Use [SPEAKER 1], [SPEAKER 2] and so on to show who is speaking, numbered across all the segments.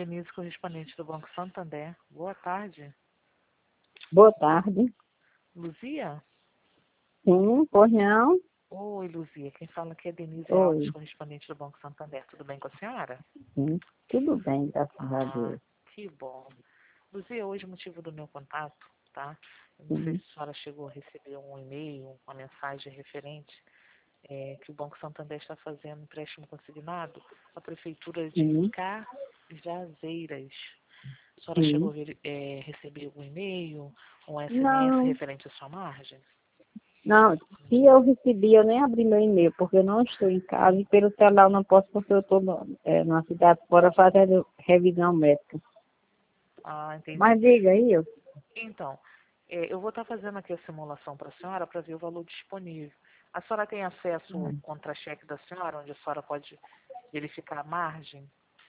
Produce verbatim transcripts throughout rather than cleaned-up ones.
[SPEAKER 1] Denise, correspondente do Banco Santander. Boa tarde.
[SPEAKER 2] Boa tarde.
[SPEAKER 1] Luzia?
[SPEAKER 2] Sim, pois não?
[SPEAKER 1] Oi, Luzia. Quem fala aqui é Denise Alves,
[SPEAKER 2] Oi.
[SPEAKER 1] correspondente do Banco Santander. Tudo bem com a senhora?
[SPEAKER 2] Sim, tudo bem, graças a
[SPEAKER 1] Ah,
[SPEAKER 2] Deus.
[SPEAKER 1] que bom. Luzia, hoje o motivo do meu contato, tá? Eu não sei
[SPEAKER 2] Sim.
[SPEAKER 1] se a senhora chegou a receber um e-mail, uma mensagem referente é, que o Banco Santander está fazendo empréstimo consignado à Prefeitura de
[SPEAKER 2] Sim,
[SPEAKER 1] Cajazeiras. A senhora chegou
[SPEAKER 2] sim.
[SPEAKER 1] a ver, é, receber algum e-mail, um S M S
[SPEAKER 2] Não,
[SPEAKER 1] referente à sua margem?
[SPEAKER 2] não. Se eu recebi, eu nem abri meu e-mail, porque eu não estou em casa e pelo celular eu não posso, porque eu estou no, é, numa cidade fora fazendo revisão médica.
[SPEAKER 1] Ah, entendi.
[SPEAKER 2] Mas diga aí, eu.
[SPEAKER 1] Então, é, eu vou estar fazendo aqui a simulação para a senhora para ver o valor disponível. A senhora tem acesso ao contra-cheque da senhora, onde a senhora pode verificar a margem?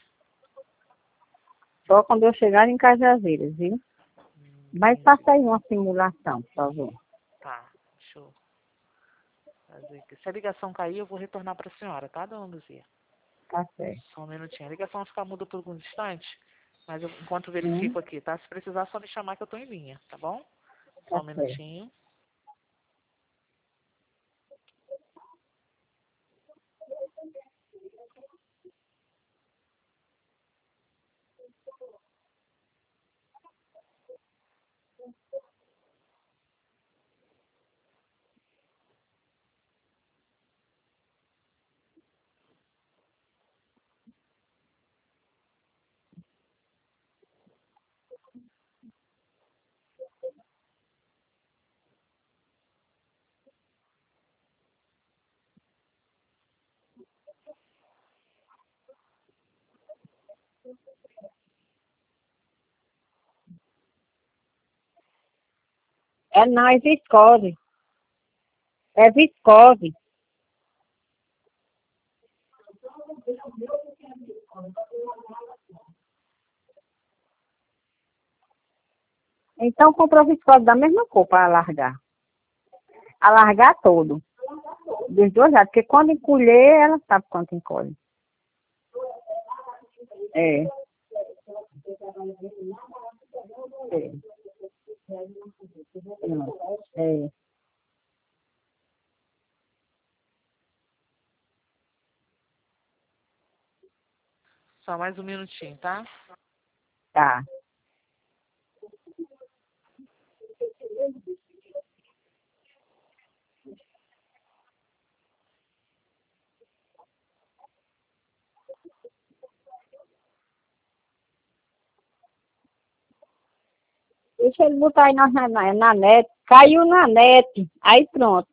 [SPEAKER 2] Só quando eu chegar em Cajazeiras, viu?
[SPEAKER 1] Hum,
[SPEAKER 2] Mas
[SPEAKER 1] entendi.
[SPEAKER 2] faça aí uma simulação, por favor.
[SPEAKER 1] Tá, deixa eu fazer aqui. Se a ligação cair, eu vou retornar para a senhora, tá, dona Luzia?
[SPEAKER 2] Tá certo.
[SPEAKER 1] Só um minutinho. A ligação vai ficar muda por alguns instantes, mas eu, enquanto eu verifico
[SPEAKER 2] Sim,
[SPEAKER 1] aqui, tá? Se precisar, só me chamar que eu estou em linha, tá bom? Só
[SPEAKER 2] tá
[SPEAKER 1] um
[SPEAKER 2] certo.
[SPEAKER 1] minutinho.
[SPEAKER 2] É não, é viscose. É viscose. Então compra viscose da mesma cor para alargar. Alargar todo. Dos dois lados. Porque quando encolher, ela sabe quanto encolhe. É. É. Não. É.
[SPEAKER 1] Só mais um minutinho, tá?
[SPEAKER 2] Tá. Deixa ele botar aí na, na, na net. Caiu na net. Aí pronto.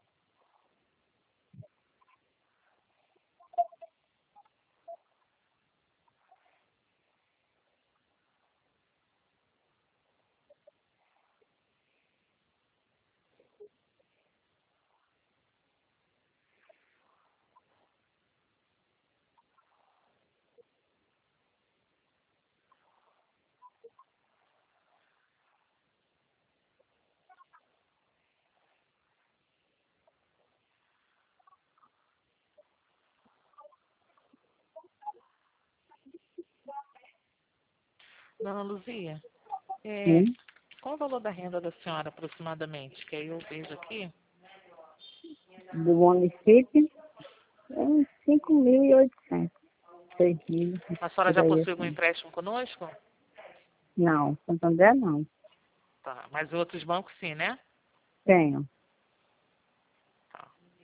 [SPEAKER 1] Dona Luzia, é,
[SPEAKER 2] Sim.
[SPEAKER 1] qual o valor da renda da senhora aproximadamente? Que aí eu vejo aqui.
[SPEAKER 2] Do município. É uns cinco mil e oitocentos. seis mil.
[SPEAKER 1] A senhora
[SPEAKER 2] Por
[SPEAKER 1] já
[SPEAKER 2] aí
[SPEAKER 1] possui algum
[SPEAKER 2] assim.
[SPEAKER 1] empréstimo conosco?
[SPEAKER 2] Não. Santander não.
[SPEAKER 1] Tá, mas em outros bancos sim, né?
[SPEAKER 2] Tenho.
[SPEAKER 1] Tá.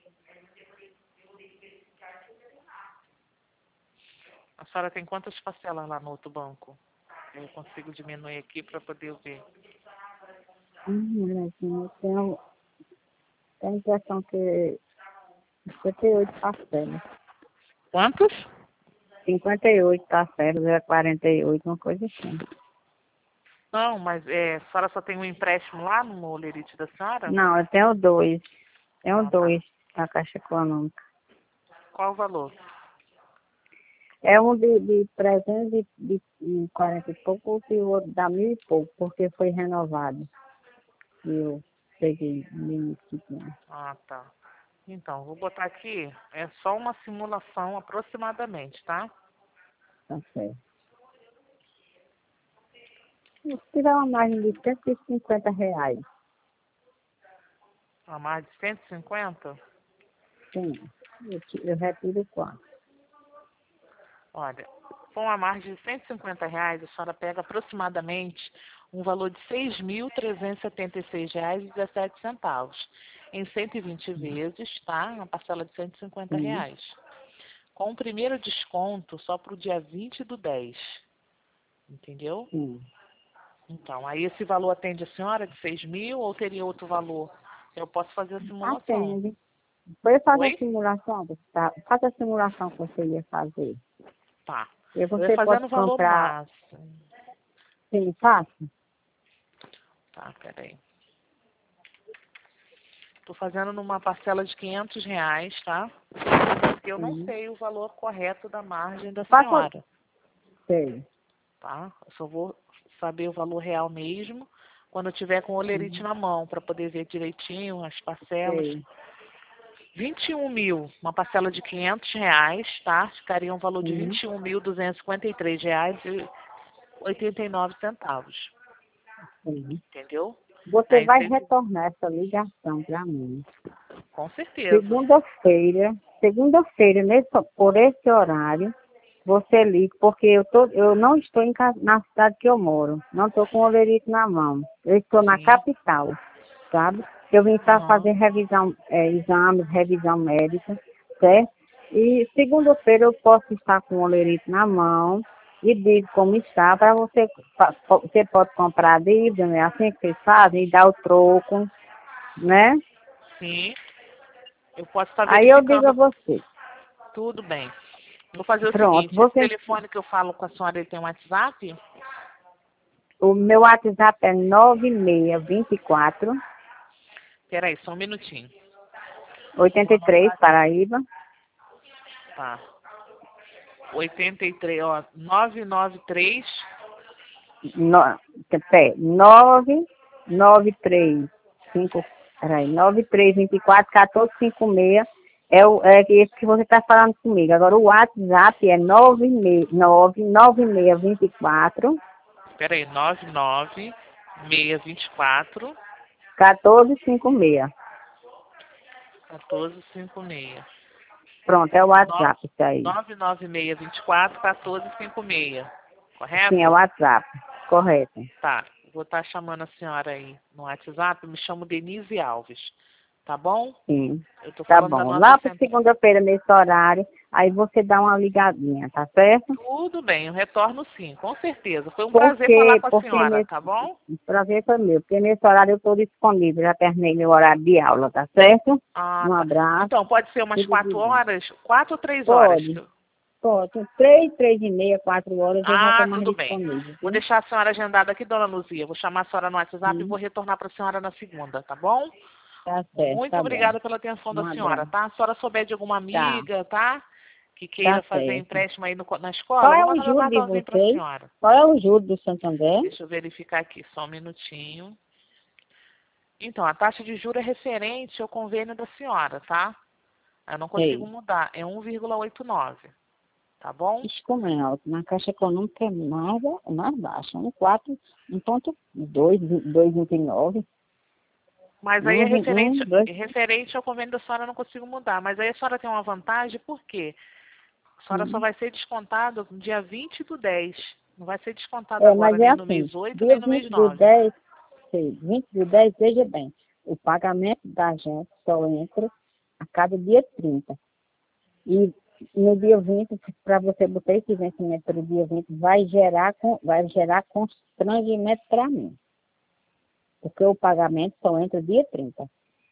[SPEAKER 1] A senhora tem quantas parcelas lá no outro banco? Eu consigo diminuir aqui para poder ver.
[SPEAKER 2] Hum, molequinho, eu tenho, tenho a impressão que cinquenta e oito parcelas.
[SPEAKER 1] Quantos?
[SPEAKER 2] cinquenta e oito parcelas, é quarenta e oito, uma coisa assim.
[SPEAKER 1] Não, mas é, a senhora só tem um empréstimo lá no Molerite da senhora?
[SPEAKER 2] Não, eu tenho dois. Tenho
[SPEAKER 1] Ah, tá.
[SPEAKER 2] dois na Caixa Econômica.
[SPEAKER 1] Qual o valor?
[SPEAKER 2] É um de, de trezentos e quarenta e pouco e o outro dá mil e pouco, porque foi renovado. E eu peguei mil e quinhentos.
[SPEAKER 1] Ah, tá. Então, vou botar aqui, é só uma simulação aproximadamente, tá?
[SPEAKER 2] Tá certo. Se tiver uma margem de cento e cinquenta reais.
[SPEAKER 1] A mais de cento e cinquenta?
[SPEAKER 2] Sim. Eu, ti- eu retiro quanto?
[SPEAKER 1] Olha, com uma margem de cento e cinquenta reais, a senhora pega aproximadamente um valor de seis mil trezentos e setenta e seis reais e dezessete centavos. Em cento e vinte vezes, tá? Uma parcela de cento e cinquenta
[SPEAKER 2] Sim.
[SPEAKER 1] reais. Com o primeiro desconto, só para o dia vinte do dez. Entendeu?
[SPEAKER 2] Sim.
[SPEAKER 1] Então, aí esse valor atende a senhora de seis mil ou teria outro valor? Eu posso fazer a simulação.
[SPEAKER 2] Atende. Foi fazer a
[SPEAKER 1] Oi?
[SPEAKER 2] simulação, tá? Faz a simulação que você ia fazer.
[SPEAKER 1] Tá.
[SPEAKER 2] E
[SPEAKER 1] Eu ia
[SPEAKER 2] você
[SPEAKER 1] fazer
[SPEAKER 2] pode
[SPEAKER 1] no valor
[SPEAKER 2] comprar,
[SPEAKER 1] máximo.
[SPEAKER 2] sim, faça.
[SPEAKER 1] Tá, peraí. Estou fazendo numa parcela de quinhentos reais, tá? Porque eu não
[SPEAKER 2] Sim.
[SPEAKER 1] sei o valor correto da margem da
[SPEAKER 2] Faça,
[SPEAKER 1] senhora,
[SPEAKER 2] sei.
[SPEAKER 1] tá? Eu só vou saber o valor real mesmo quando eu tiver com o olerite na mão, para poder ver direitinho as parcelas.
[SPEAKER 2] Sei.
[SPEAKER 1] vinte e um mil, uma parcela de quinhentos reais, tá? Ficaria um valor de
[SPEAKER 2] Sim.
[SPEAKER 1] vinte e um mil duzentos e cinquenta e três reais e oitenta e nove centavos,
[SPEAKER 2] Sim.
[SPEAKER 1] entendeu?
[SPEAKER 2] Você
[SPEAKER 1] Aí,
[SPEAKER 2] vai
[SPEAKER 1] cento-
[SPEAKER 2] retornar essa ligação para mim.
[SPEAKER 1] com certeza.
[SPEAKER 2] Segunda-feira, segunda-feira, nesse, por esse horário, você liga, porque eu, tô, eu não estou em, ca- na cidade que eu moro. Não estou com o olerite na mão. Eu estou na
[SPEAKER 1] Sim.
[SPEAKER 2] capital, sabe? Eu vim para
[SPEAKER 1] Aham.
[SPEAKER 2] fazer revisão, é, exames, revisão médica, certo? E segunda-feira eu posso estar com o olerite na mão e digo como está, para você, pa- po- você pode comprar a dívida, né? Assim que vocês fazem, e dar o troco, né?
[SPEAKER 1] Sim. Eu posso estar
[SPEAKER 2] Aí eu digo a
[SPEAKER 1] verificando
[SPEAKER 2] você,
[SPEAKER 1] tudo bem. Vou fazer o
[SPEAKER 2] pronto,
[SPEAKER 1] seguinte, esse
[SPEAKER 2] você,
[SPEAKER 1] telefone que eu falo com a senhora, ele tem um WhatsApp?
[SPEAKER 2] o meu WhatsApp é nove seis dois quatro,
[SPEAKER 1] Peraí, só um minutinho.
[SPEAKER 2] oito
[SPEAKER 1] Vou
[SPEAKER 2] três,
[SPEAKER 1] anotar aqui.
[SPEAKER 2] Paraíba,
[SPEAKER 1] Tá. oitenta e três, ó, novecentos e noventa e três.
[SPEAKER 2] no, pé, nove nove três cinco, peraí, nove três dois quatro, um quatro cinco seis, é, o, é esse que você está falando comigo. Agora o WhatsApp é nove seis nove nove seis dois quatro,
[SPEAKER 1] Peraí, nove nove seis dois quatro,
[SPEAKER 2] um quatro cinco seis.
[SPEAKER 1] um quatro cinco seis.
[SPEAKER 2] Pronto, é o
[SPEAKER 1] No-
[SPEAKER 2] WhatsApp isso aí.
[SPEAKER 1] nove nove seis dois quatro, um quatro cinco seis.
[SPEAKER 2] Sim, é o
[SPEAKER 1] Correto?
[SPEAKER 2] WhatsApp, correto.
[SPEAKER 1] Tá. Vou estar chamando a senhora aí no WhatsApp. Me chamo Denise Alves. Tá bom?
[SPEAKER 2] Sim,
[SPEAKER 1] Eu tô
[SPEAKER 2] tá
[SPEAKER 1] falando da
[SPEAKER 2] bom.
[SPEAKER 1] nossa
[SPEAKER 2] Lá para
[SPEAKER 1] central.
[SPEAKER 2] segunda-feira, nesse horário, aí você dá uma ligadinha, tá certo?
[SPEAKER 1] Tudo bem, eu retorno sim, com certeza. Foi um prazer falar
[SPEAKER 2] Porque,
[SPEAKER 1] com a
[SPEAKER 2] porque
[SPEAKER 1] senhora,
[SPEAKER 2] nesse,
[SPEAKER 1] tá bom?
[SPEAKER 2] prazer foi meu, porque nesse horário eu estou disponível, já terminei meu horário de aula, tá certo?
[SPEAKER 1] Ah,
[SPEAKER 2] Um
[SPEAKER 1] tá.
[SPEAKER 2] abraço,
[SPEAKER 1] Então, pode ser umas
[SPEAKER 2] tudo de
[SPEAKER 1] quatro
[SPEAKER 2] bom.
[SPEAKER 1] horas? Quatro ou três horas?
[SPEAKER 2] Pode, pode. Três, três e meia, quatro horas eu já estou
[SPEAKER 1] Ah,
[SPEAKER 2] mais
[SPEAKER 1] tudo bem.
[SPEAKER 2] disponível,
[SPEAKER 1] Vou
[SPEAKER 2] viu?
[SPEAKER 1] deixar a senhora agendada aqui, dona Luzia. Vou chamar a senhora no WhatsApp e
[SPEAKER 2] Sim,
[SPEAKER 1] vou retornar para a senhora na segunda, tá bom?
[SPEAKER 2] tá certo,
[SPEAKER 1] Muito
[SPEAKER 2] tá bom.
[SPEAKER 1] obrigada pela atenção da
[SPEAKER 2] Um
[SPEAKER 1] senhora,
[SPEAKER 2] abraço.
[SPEAKER 1] tá? Se a senhora souber de alguma
[SPEAKER 2] Tá,
[SPEAKER 1] amiga, tá? Que
[SPEAKER 2] tá
[SPEAKER 1] queira fazer
[SPEAKER 2] certo.
[SPEAKER 1] empréstimo aí no co- na
[SPEAKER 2] Qual
[SPEAKER 1] escola, vou
[SPEAKER 2] é o
[SPEAKER 1] mandar meu
[SPEAKER 2] juro de
[SPEAKER 1] cartãozinho para a
[SPEAKER 2] vocês?
[SPEAKER 1] senhora.
[SPEAKER 2] Qual é o juro do Santander?
[SPEAKER 1] Deixa eu verificar aqui, só um minutinho. Então, a taxa de juros é referente ao convênio da senhora, tá? Eu não consigo
[SPEAKER 2] Sei.
[SPEAKER 1] mudar, é um vírgula oitenta e nove, tá bom?
[SPEAKER 2] Isso como é alto. Na Caixa Econômica é mais, é mais baixa. Um quatro, um ponto dois, dois vinte e nove.
[SPEAKER 1] Mas aí é
[SPEAKER 2] Um, vi-
[SPEAKER 1] referente,
[SPEAKER 2] um, dois.
[SPEAKER 1] é referente ao convênio da senhora, eu não consigo mudar. Mas aí a senhora tem uma vantagem, por quê? A senhora só
[SPEAKER 2] Hum.
[SPEAKER 1] vai ser descontada no dia vinte do dez. Não vai ser descontada
[SPEAKER 2] É,
[SPEAKER 1] agora
[SPEAKER 2] mas é
[SPEAKER 1] nem no
[SPEAKER 2] assim.
[SPEAKER 1] mês oito,
[SPEAKER 2] Dia
[SPEAKER 1] nem no
[SPEAKER 2] vinte
[SPEAKER 1] mês
[SPEAKER 2] do
[SPEAKER 1] nove.
[SPEAKER 2] dez, sei, vinte do dez, veja bem. O pagamento da gente só entra a cada dia trinta. E no dia vinte, para você botar esse vencimento para o dia vinte, vai gerar, com- vai gerar constrangimento para mim. Porque o pagamento só entra dia trinta.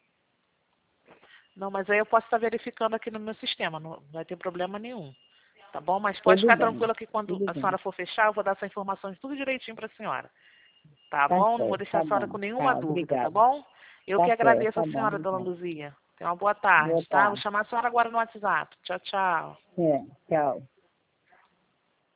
[SPEAKER 1] Não, mas aí eu posso estar verificando aqui no meu sistema, não vai ter problema nenhum. Tá bom? Mas pode
[SPEAKER 2] Tudo
[SPEAKER 1] ficar
[SPEAKER 2] bem,
[SPEAKER 1] tranquila que quando
[SPEAKER 2] tudo
[SPEAKER 1] a
[SPEAKER 2] bem.
[SPEAKER 1] senhora for fechar, eu vou dar essa informação tudo direitinho para a senhora. Tá
[SPEAKER 2] Tá
[SPEAKER 1] bom? Não vou
[SPEAKER 2] certo,
[SPEAKER 1] deixar
[SPEAKER 2] tá
[SPEAKER 1] a senhora
[SPEAKER 2] bom.
[SPEAKER 1] com nenhuma
[SPEAKER 2] Tá,
[SPEAKER 1] dúvida, tá
[SPEAKER 2] obrigada.
[SPEAKER 1] bom? Eu
[SPEAKER 2] Tá
[SPEAKER 1] que
[SPEAKER 2] certo,
[SPEAKER 1] agradeço a
[SPEAKER 2] tá bom,
[SPEAKER 1] senhora, dona
[SPEAKER 2] obrigada.
[SPEAKER 1] Luzia. Tenha uma boa
[SPEAKER 2] Boa
[SPEAKER 1] tarde, tá? Vou
[SPEAKER 2] tarde.
[SPEAKER 1] chamar a senhora agora no WhatsApp. Tchau, tchau.
[SPEAKER 2] É, tchau.